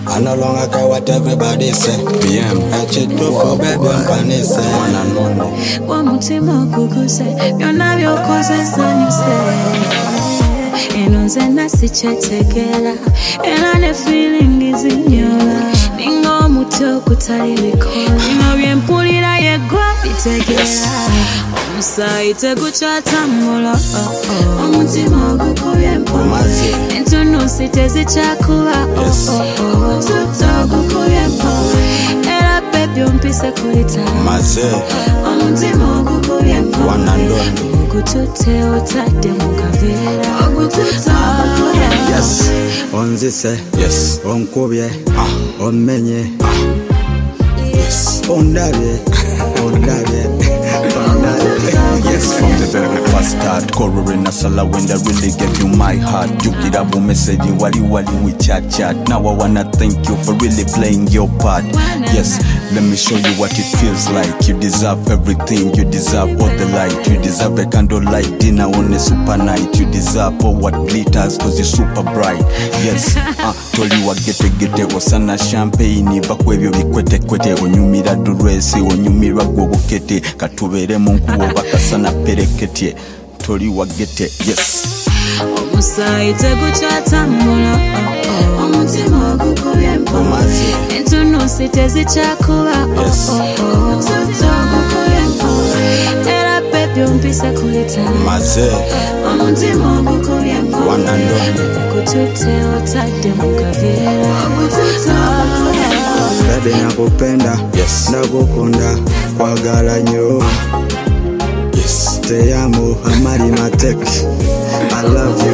I no longer care what everybody say. BM, I cheat for baby and panise. One and only. One mutima kukuse, byonna byokozesa enonze nasichetekera era ne feeling izinyola ninga omuto kutali bikola bino byempulira yegwa bitegera omusayi tegukyatambula omutima ogukubye empola entunusi tezikyakuba omututo ogukubye empola era baby ompise kulitala omutima ogukubye empola ogutute otadde mu kaveera yes onzise yes onkubye omenye yes ondabye yes, from the very first start, Corona Sala when I really gave you my heart. You get up a message, wali we chat. Now I wanna thank you for really playing your part. Yes, let me show you what it feels like. You deserve everything, you deserve all the light. You deserve a candlelight dinner on a super night. You deserve all what glitters cause you're super bright. Yes, told you what get osana champagne bakwebyo bikwete onyumira duresi onyumira gwobukete katubere munkubo bakasana perekete toli wagete yes omusayi tegukyatambula omutima ogukubye empola entunusi tezikyakuba omututo ogukubye empola era baby ompise kulitala omutima ogukubye empola ogutute otadde mu kaveera baby nakupenda nakukunda kwagala nnyo te amo amari mateki I love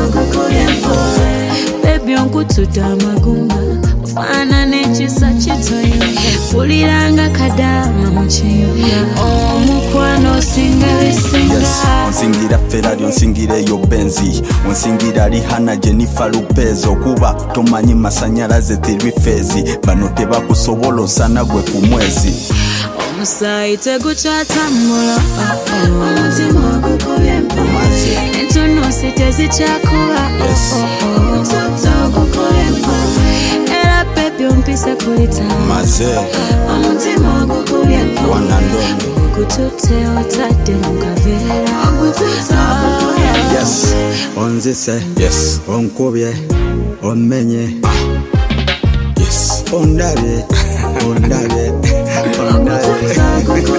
you baby onkutudde amagumba ofana n'ekisa kitoyo puliranga kadama mu kiyumba omukwano osinga bisinga onsingira Ferrari onsingira eyo Benzi onsingira Rihanna Jennifer Lopez okuba tomanyi masanyalaze tiri fezi bano tebakusobola osana gwe ku mwezi omusayi tegukyatambula omutima ogukubye empola entunusi tezikyakuba omututo ogukubye empola era baby ompise kulitala omutima ogukubye empola ogutute otadde mu kaveera yes onzise yes onkubye omenye yes ondabye